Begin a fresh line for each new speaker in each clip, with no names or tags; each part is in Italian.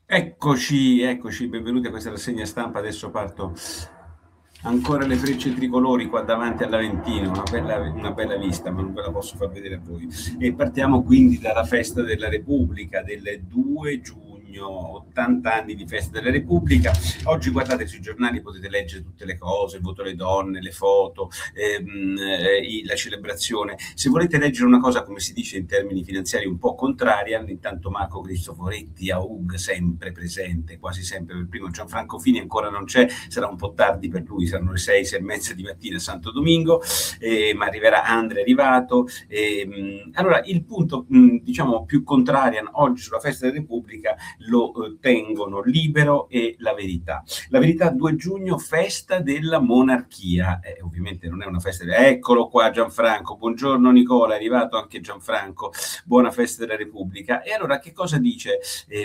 Eccoci, benvenuti a questa rassegna stampa. Adesso parto. Ancora le frecce tricolori qua davanti all'Aventino, una bella vista, ma non ve la posso far vedere a voi. E partiamo quindi dalla festa della Repubblica del 2 giugno, 80 anni di festa della Repubblica. Oggi guardate sui giornali, potete leggere tutte le cose, il voto alle donne, le foto, la celebrazione. Se volete leggere una cosa, come si dice in termini finanziari, un po' contraria, intanto Marco Cristoforetti a UG sempre presente, quasi sempre per primo. Gianfranco Fini ancora non c'è, sarà un po' tardi per lui, saranno le 6, 6 e mezza di mattina a Santo Domingo, ma arriverà. Andrea è arrivato. Allora, il punto diciamo più contrario oggi sulla festa della Repubblica lo tengono Libero e La Verità. La Verità, 2 giugno, festa della monarchia. Ovviamente non è una festa. Eccolo qua Gianfranco, buongiorno Nicola, è arrivato anche Gianfranco, buona festa della Repubblica. E allora che cosa dice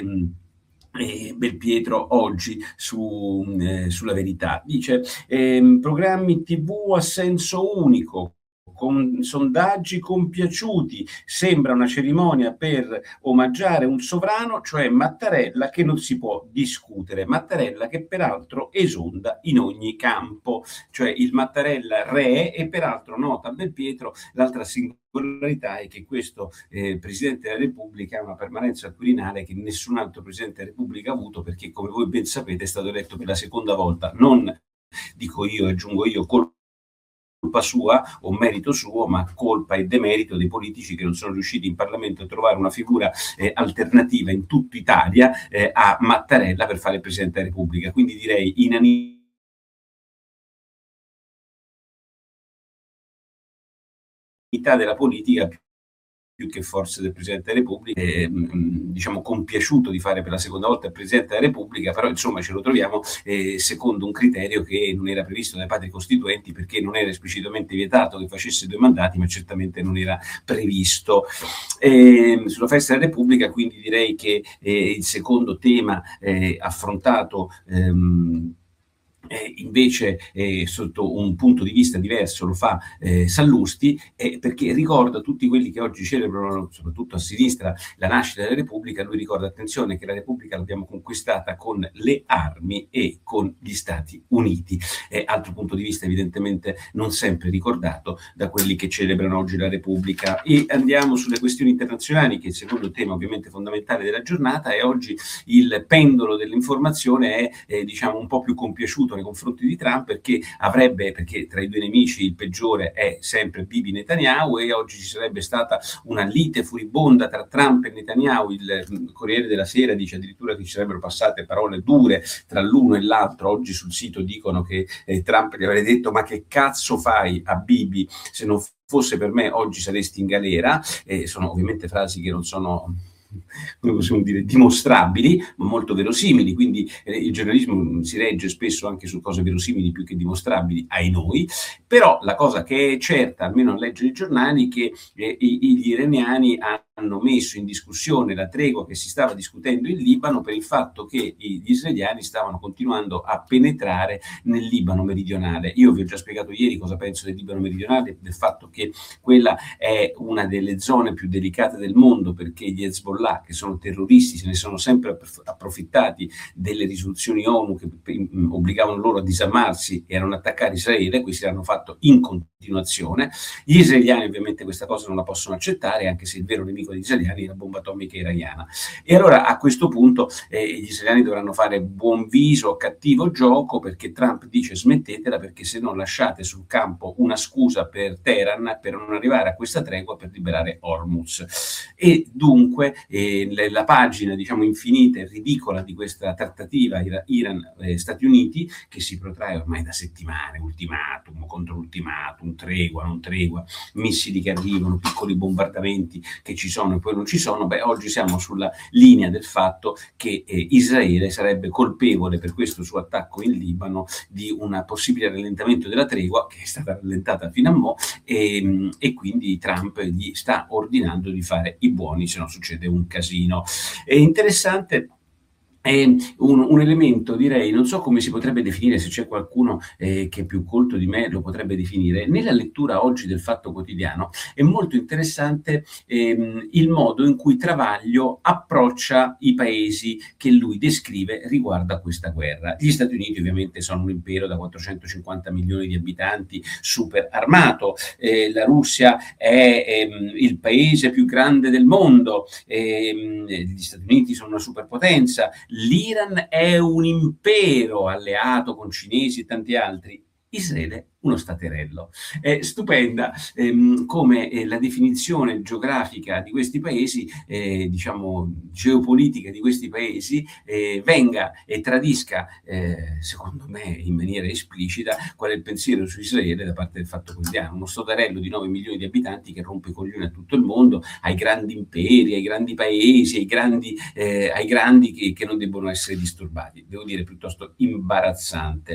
Belpietro oggi sulla Verità? Dice programmi TV a senso unico, con sondaggi compiaciuti, sembra una cerimonia per omaggiare un sovrano, cioè Mattarella, che non si può discutere. Mattarella che peraltro esonda in ogni campo, cioè il Mattarella re. E peraltro nota Belpietro l'altra singolarità è che questo Presidente della Repubblica ha una permanenza al Quirinale che nessun altro Presidente della Repubblica ha avuto, perché come voi ben sapete è stato eletto per la seconda volta, non dico io, aggiungo io, colpa sua o merito suo, ma colpa e demerito dei politici che non sono riusciti in Parlamento a trovare una figura alternativa in tutta Italia a Mattarella per fare il Presidente della Repubblica. Quindi direi inanimamente della politica più che forse del Presidente della Repubblica, diciamo compiaciuto di fare per la seconda volta il Presidente della Repubblica, però insomma ce lo troviamo secondo un criterio che non era previsto dai padri costituenti, perché non era esplicitamente vietato che facesse 2 mandati, ma certamente non era previsto. Sulla festa della Repubblica quindi direi che il secondo tema affrontato invece sotto un punto di vista diverso lo fa Sallusti, perché ricorda tutti quelli che oggi celebrano, soprattutto a sinistra, la nascita della Repubblica. Lui ricorda, attenzione, che la Repubblica l'abbiamo conquistata con le armi e con gli Stati Uniti. Altro punto di vista evidentemente non sempre ricordato da quelli che celebrano oggi la Repubblica. E andiamo sulle questioni internazionali, che è il secondo tema ovviamente fondamentale della giornata. E oggi il pendolo dell'informazione è diciamo un po' più compiaciuto nei confronti di Trump, perché tra i due nemici il peggiore è sempre Bibi Netanyahu, e oggi ci sarebbe stata una lite furibonda tra Trump e Netanyahu. Il Corriere della Sera dice addirittura che ci sarebbero passate parole dure tra l'uno e l'altro. Oggi sul sito dicono che Trump gli avrebbe detto: ma che cazzo fai a Bibi? Se non fosse per me oggi saresti in galera. Sono ovviamente frasi che non sono, come possiamo dire, dimostrabili, ma molto verosimili. Quindi il giornalismo si regge spesso anche su cose verosimili più che dimostrabili, ai noi. Però la cosa che è certa, almeno a leggere i giornali, che gli iraniani hanno messo in discussione la tregua che si stava discutendo in Libano, per il fatto che gli israeliani stavano continuando a penetrare nel Libano meridionale. Io vi ho già spiegato ieri cosa penso del Libano meridionale, del fatto che quella è una delle zone più delicate del mondo, perché gli Hezbollah, che sono terroristi, se ne sono sempre approfittati delle risoluzioni ONU che obbligavano loro a disarmarsi e a non attaccare Israele. Questi l'hanno fatto in continuazione. Gli israeliani ovviamente questa cosa non la possono accettare, anche se il vero nemico degli israeliani è la bomba atomica iraniana. E allora a questo punto gli israeliani dovranno fare buon viso, cattivo gioco, perché Trump dice: smettetela, perché se no lasciate sul campo una scusa per Teheran per non arrivare a questa tregua, per liberare Hormuz. E dunque la pagina, diciamo, infinita e ridicola di questa trattativa Iran-Stati Uniti, che si protrae ormai da settimane, ultimatum contro ultimatum, tregua, non tregua, missili che arrivano, piccoli bombardamenti che ci sono e poi non ci sono. Oggi siamo sulla linea del fatto che Israele sarebbe colpevole, per questo suo attacco in Libano, di un possibile rallentamento della tregua, che è stata rallentata fino a mo', e quindi Trump gli sta ordinando di fare i buoni, se no succede un casino. È interessante è un elemento, direi, non so come si potrebbe definire, se c'è qualcuno che è più colto di me lo potrebbe definire. Nella lettura oggi del Fatto Quotidiano è molto interessante il modo in cui Travaglio approccia i paesi che lui descrive riguardo a questa guerra. Gli Stati Uniti ovviamente sono un impero da 450 milioni di abitanti, super armato, la Russia è il paese più grande del mondo, gli Stati Uniti sono una superpotenza, l'Iran è un impero alleato con cinesi e tanti altri. Israele uno staterello. È stupenda come la definizione geografica di questi paesi, diciamo geopolitica di questi paesi, venga e tradisca, secondo me in maniera esplicita, qual è il pensiero su Israele da parte del Fatto Quotidiano. Uno staterello di 9 milioni di abitanti che rompe i coglioni a tutto il mondo, ai grandi imperi, ai grandi paesi, ai grandi che non debbono essere disturbati. Devo dire piuttosto imbarazzante.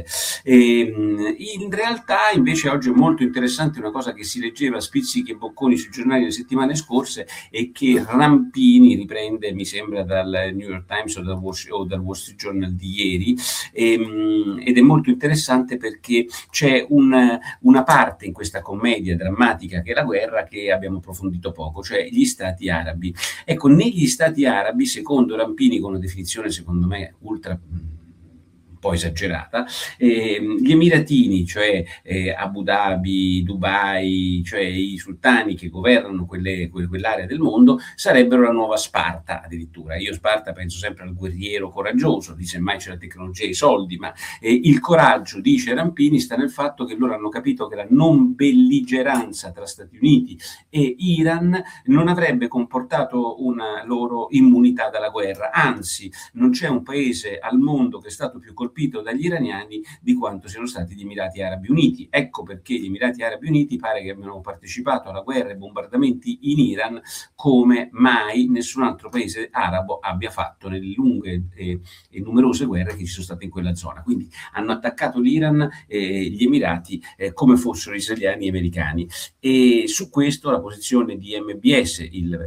In realtà invece oggi è molto interessante una cosa che si leggeva a spizzichi e bocconi sui giornali le settimane scorse e che Rampini riprende, mi sembra, dal New York Times o dal Wall Street Journal di ieri, ed è molto interessante perché c'è una parte in questa commedia drammatica che è la guerra che abbiamo approfondito poco, cioè gli Stati arabi. Ecco, negli Stati arabi, secondo Rampini, con una definizione secondo me ultra un po' esagerata, gli Emiratini, cioè Abu Dhabi, Dubai, cioè i sultani che governano quell'area del mondo, sarebbero la nuova Sparta addirittura. Io Sparta penso sempre al guerriero coraggioso, lì semmai c'è la tecnologia e i soldi, ma il coraggio, dice Rampini, sta nel fatto che loro hanno capito che la non belligeranza tra Stati Uniti e Iran non avrebbe comportato una loro immunità dalla guerra, anzi non c'è un paese al mondo che è stato più colpito dagli iraniani di quanto siano stati gli Emirati Arabi Uniti. Ecco perché gli Emirati Arabi Uniti pare che abbiano partecipato alla guerra e ai bombardamenti in Iran come mai nessun altro paese arabo abbia fatto nelle lunghe e numerose guerre che ci sono state in quella zona. Quindi hanno attaccato l'Iran e gli Emirati come fossero israeliani e americani. E su questo la posizione di MBS,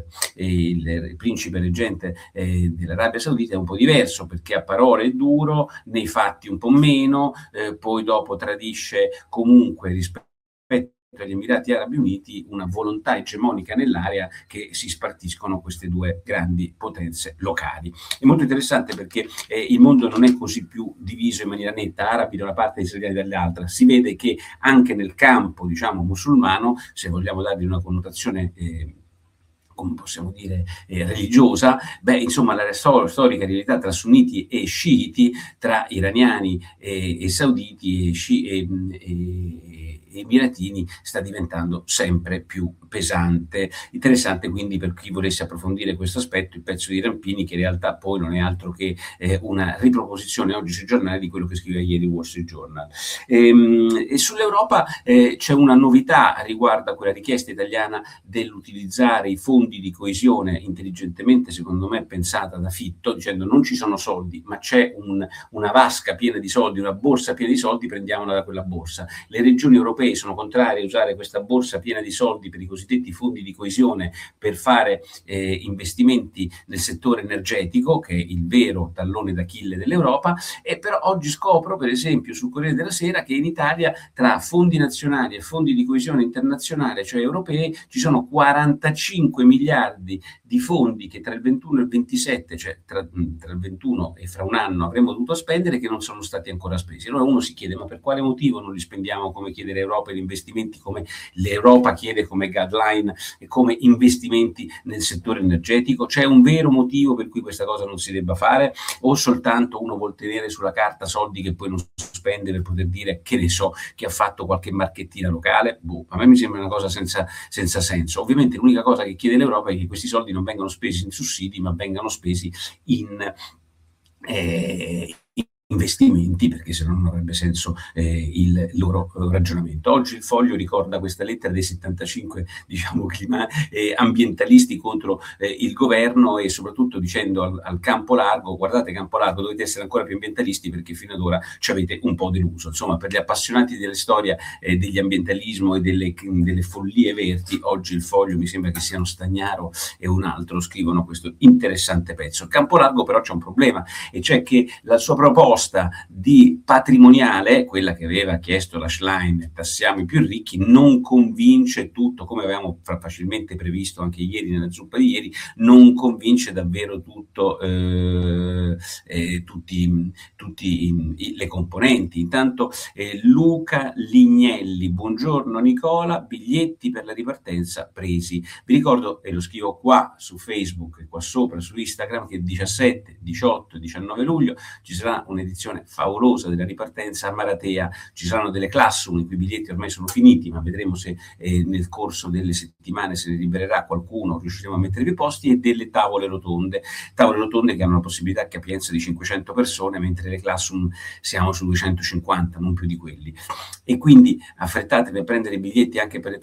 il principe reggente dell'Arabia Saudita, è un po' diverso, perché a parole è duro, nei fatti un po' meno, poi dopo tradisce comunque rispetto agli Emirati Arabi Uniti una volontà egemonica nell'area che si spartiscono queste due grandi potenze locali. È molto interessante perché il mondo non è così più diviso in maniera netta, arabi da una parte e israeliani dall'altra. Si vede che anche nel campo, diciamo, musulmano, se vogliamo dargli una connotazione come possiamo dire, religiosa, insomma la storica rivalità tra sunniti e sciiti, tra iraniani e sauditi e emiratini sta diventando sempre più pesante. Interessante quindi per chi volesse approfondire questo aspetto il pezzo di Rampini, che in realtà poi non è altro che una riproposizione oggi sui giornali di quello che scriveva ieri Wall Street Journal. E sull'Europa c'è una novità riguardo a quella richiesta italiana dell'utilizzare i fondi di coesione intelligentemente, secondo me, pensata da Fitto, dicendo non ci sono soldi, ma c'è una vasca piena di soldi, una borsa piena di soldi, prendiamola da quella borsa. Le regioni europee sono contrarie a usare questa borsa piena di soldi per i cosiddetti fondi di coesione per fare investimenti nel settore energetico, che è il vero tallone d'Achille dell'Europa, e però oggi scopro, per esempio, sul Corriere della Sera, che in Italia tra fondi nazionali e fondi di coesione internazionale, cioè europei, ci sono 45 miliardi di fondi che tra il 21 e il 27, cioè tra il 21 e fra un anno avremmo dovuto spendere, che non sono stati ancora spesi. Allora uno si chiede, ma per quale motivo non li spendiamo come chiede l'Europa, gli investimenti come l'Europa chiede come guideline e come investimenti nel settore energetico? C'è un vero motivo per cui questa cosa non si debba fare, o soltanto uno vuol tenere sulla carta soldi che poi non spende per poter dire, che ne so, che ha fatto qualche marchettina locale? A me mi sembra una cosa senza senso. Ovviamente l'unica cosa che chiede l'Europa è che questi soldi non vengano spesi in sussidi, ma vengano spesi in investimenti, perché se no non avrebbe senso il loro ragionamento. Oggi il Foglio ricorda questa lettera dei 75 ambientalisti contro il governo, e soprattutto dicendo al Campo Largo: guardate Campo Largo, dovete essere ancora più ambientalisti perché fino ad ora ci avete un po' deluso. Insomma, per gli appassionati della storia degli ambientalismo e delle follie verdi, oggi il Foglio mi sembra che siano Stagnaro e un altro scrivono questo interessante pezzo. Campo Largo però c'è un problema, e cioè che la sua proposta di patrimoniale, quella che aveva chiesto la Schlein, tassiamo i più ricchi, non convince tutto, come avevamo facilmente previsto anche ieri nella zuppa di ieri, non convince davvero tutto, tutti le componenti. Intanto Luca Lignelli: buongiorno Nicola, biglietti per la ripartenza presi. Vi ricordo, e lo scrivo qua su Facebook e qua sopra su Instagram, che il 17, 18 e 19 luglio ci sarà un'edizione favolosa della ripartenza a Maratea. Ci saranno delle classroom in cui i biglietti ormai sono finiti, ma vedremo se nel corso delle settimane se ne libererà qualcuno, riusciremo a mettere i posti, e delle tavole rotonde che hanno una possibilità capienza di 500 persone, mentre le classroom siamo su 250, non più di quelli. E quindi affrettatevi a prendere i biglietti anche per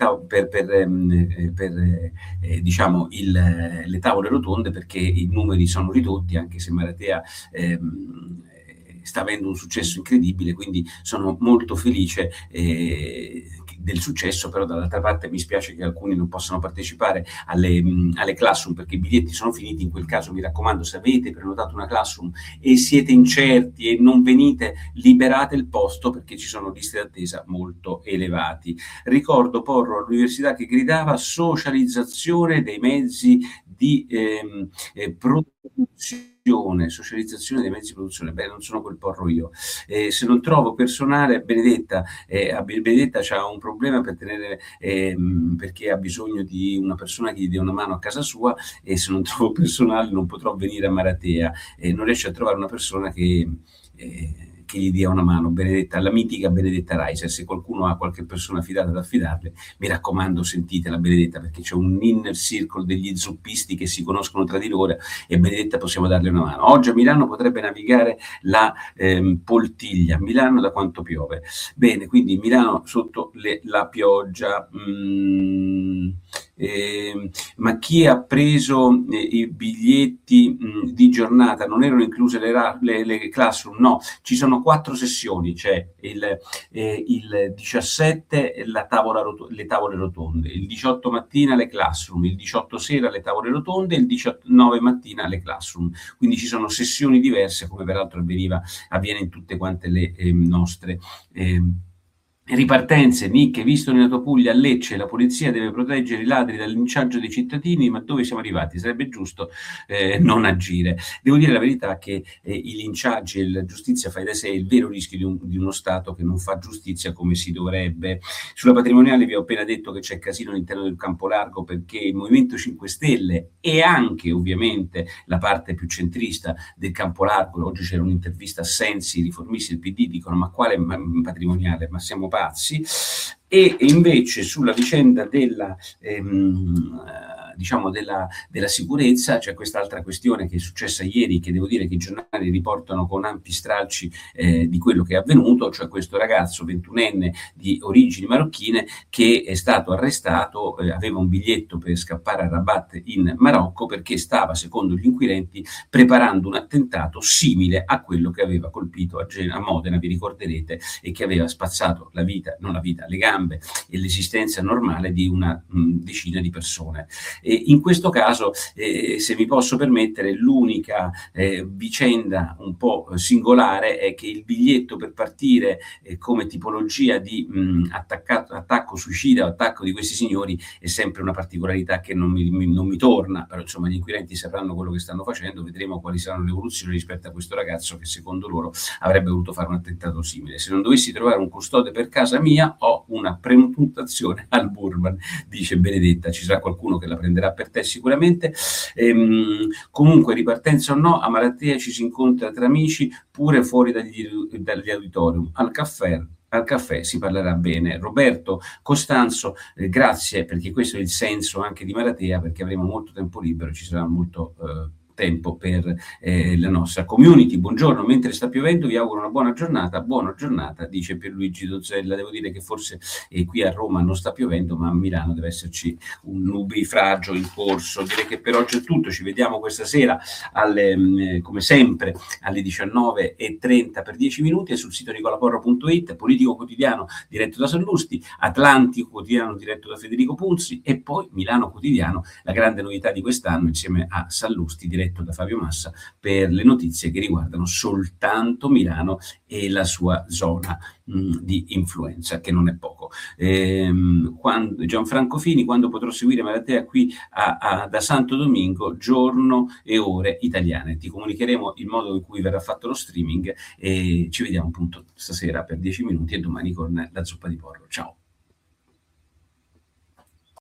le tavole rotonde, perché i numeri sono ridotti, anche se Maratea sta avendo un successo incredibile, quindi sono molto felice del successo. Però dall'altra parte mi spiace che alcuni non possano partecipare alle classroom perché i biglietti sono finiti. In quel caso mi raccomando, se avete prenotato una classroom e siete incerti e non venite, liberate il posto, perché ci sono liste d'attesa molto elevati. Ricordo Porro all'università che gridava socializzazione dei mezzi di socializzazione dei mezzi di produzione. Beh, non sono quel Porro io. Se non trovo personale, Benedetta c'ha un problema per tenere, perché ha bisogno di una persona che gli dia una mano a casa sua, e se non trovo personale non potrò venire a Maratea. Non riesce a trovare una persona che gli dia una mano. Benedetta, la mitica Benedetta Reiser. Se qualcuno ha qualche persona fidata da affidarle, mi raccomando, sentitela Benedetta, perché c'è un inner circle degli zuppisti che si conoscono tra di loro, e Benedetta possiamo darle una mano. Oggi a Milano potrebbe navigare la Poltiglia. Milano da quanto piove? Bene, quindi Milano sotto la pioggia. Ma chi ha preso i biglietti di giornata, non erano incluse le classroom? No, ci sono 4 sessioni, c'è il 17 le tavole rotonde, il 18 mattina le classroom, il 18 sera le tavole rotonde, il 19 mattina le classroom. Quindi ci sono sessioni diverse, come peraltro avviene in tutte quante le nostre ripartenze. Nick: visto nella tua Puglia, a Lecce la polizia deve proteggere i ladri dal linciaggio dei cittadini, ma dove siamo arrivati? Sarebbe giusto non agire. Devo dire la verità che i linciaggi e la giustizia fai da sé è il vero rischio di uno Stato che non fa giustizia come si dovrebbe. Sulla patrimoniale vi ho appena detto che c'è casino all'interno del Campo Largo, perché il Movimento 5 Stelle e anche ovviamente la parte più centrista del Campo Largo, oggi c'era un'intervista a Sensi, i riformisti del PD dicono: ma quale patrimoniale? Ma siamo pazzi. E invece sulla vicenda della sicurezza c'è quest'altra questione che è successa ieri, che devo dire che i giornali riportano con ampi stralci di quello che è avvenuto, cioè questo ragazzo 21enne di origini marocchine che è stato arrestato, aveva un biglietto per scappare a Rabat in Marocco, perché stava, secondo gli inquirenti, preparando un attentato simile a quello che aveva colpito a Modena, vi ricorderete, e che aveva spazzato le gambe e l'esistenza normale di una decina di persone. In questo caso, se mi posso permettere, l'unica vicenda un po' singolare è che il biglietto per partire come tipologia di attacco suicida o attacco di questi signori è sempre una particolarità che non mi torna, però insomma gli inquirenti sapranno quello che stanno facendo, vedremo quali saranno le evoluzioni rispetto a questo ragazzo che secondo loro avrebbe voluto fare un attentato simile. Se non dovessi trovare un custode per casa mia, ho una prenotazione al Burban, dice Benedetta. Ci sarà qualcuno che la prenderà per te sicuramente. Comunque, ripartenza o no, a Maratea ci si incontra tra amici pure fuori dagli auditorium, al caffè si parlerà bene. Roberto Costanzo, grazie, perché questo è il senso anche di Maratea, perché avremo molto tempo libero, ci sarà molto tempo per la nostra community. Buongiorno, mentre sta piovendo vi auguro una buona giornata, dice Pierluigi Donzella. Devo dire che forse qui a Roma non sta piovendo, ma a Milano deve esserci un nubifragio in corso. Direi che per oggi è tutto, ci vediamo questa sera come sempre alle 19:30 per 10 minuti, e sul sito nicolaporro.it, Politico Quotidiano diretto da Sallusti, Atlantico Quotidiano diretto da Federico Punzi, e poi Milano Quotidiano, la grande novità di quest'anno, insieme a Sallusti diretto da Fabio Massa, per le notizie che riguardano soltanto Milano e la sua zona di influenza, che non è poco. Gianfranco Fini: quando potrò seguire Maratea qui da Santo Domingo, giorno e ore italiane. Ti comunicheremo il modo in cui verrà fatto lo streaming, e ci vediamo appunto stasera per 10 minuti e domani con la zuppa di porro. Ciao.